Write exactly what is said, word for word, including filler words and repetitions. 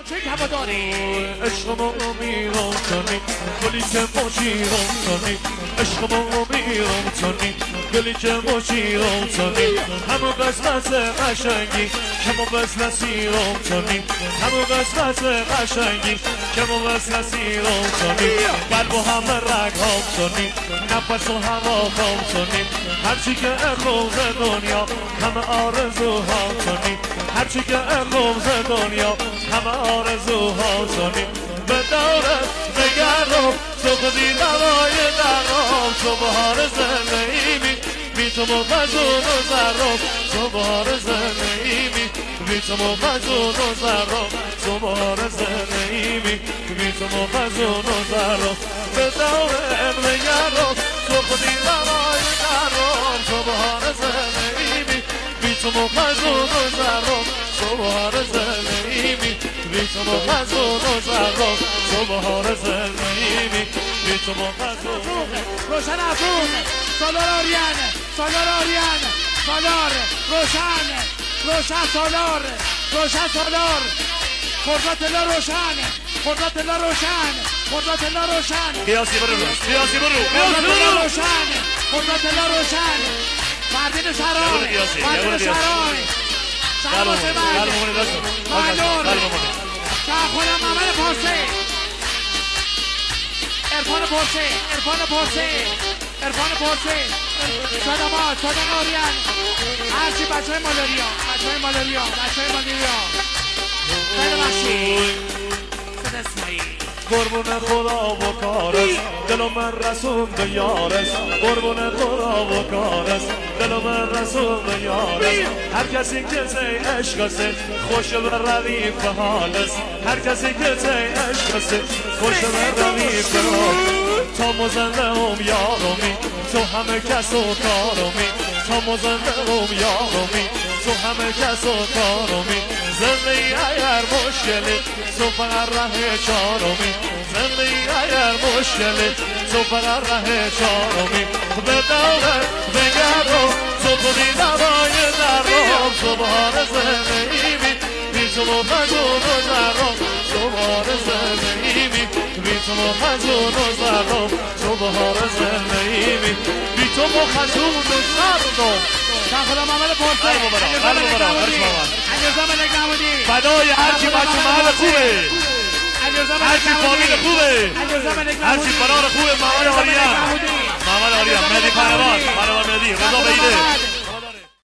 چه کما داری عشق ما میرم کنی گلی که ما شیرم کنی عشق ما میرم کنی گلی که ما شیرم کنی همو قسمت قشنگی که ما بس نسیرم کنی همو قسمت قشنگی که ما بس نسیرم کنی قلب و همه رگ هم کنی نفس و هوا هم کنی هرچی که امروز دنیا همه آرزو ها کنی هرچی که امروز دنیا همه آرزو ها کنی به دورت بگردم تو خودی دوای درام تو بهار زندگی بی تو مفزون و زرم تو بهار زندگی بی تو مفزون و زرم تو بهار زندگی بی تو مفزون و زرم به دورت بگردم تو خودی دوای درام تو بهار زندگی بی تو مفزون و زرم تو بهار زندگی بی تو مفزون و زرم تو بهار زندگی بی تو مفزون روشن افروز سالار آریان سالار آریان سالار روشن روشن سالار روشن سالار خرداد الله روشن خرداد الله روشن خرداد الله روشن قیاسی برو قیاسی برو خرداد الله روشن خرداد الله روشن مردین سرای مردین سرای سلام سبند معلول شاخونم محمد پارسی ارفان پارسی ارفان پارسی ارفان پارسی صدامات صدام آریان هرچی بچه های مالاریا بچه های مالاریا بچه های مالاریا خیلی بخشی صدا اسمایی قربون خدا و کارست دل من رسون به یارست قربون خدا و کارست دل من رسون به یارست هر کسی که سی عشق است خوش و ردیف حالست هر کسی که سی عشق است خوش و ردیف حالست تا مزنده هم یارمی تو همه کس و کارمی تا مزنده هم یارمی تو همه کس و کارمی زندگی اگر مشکلی تو فقط ره چارمی زندگی اگر مشکلی تو فقط ره چارمی به دورت بگردم تو خودی دوای درام تو بهار زندگی بی تو مفزون و زرم تو بهار زندگی بی تو مفزون و زرم تو بهار زندگی بی تو مفزون و زرم خدا محمد پارسی علیرضا ملک نمودی فدای هرچی بچه محل خوبه هرچی فامیل خوبه هرچی فرار خوبه محمد آریان محمد آریان مهدی پهلوان پهلوان مهدی رضا بیده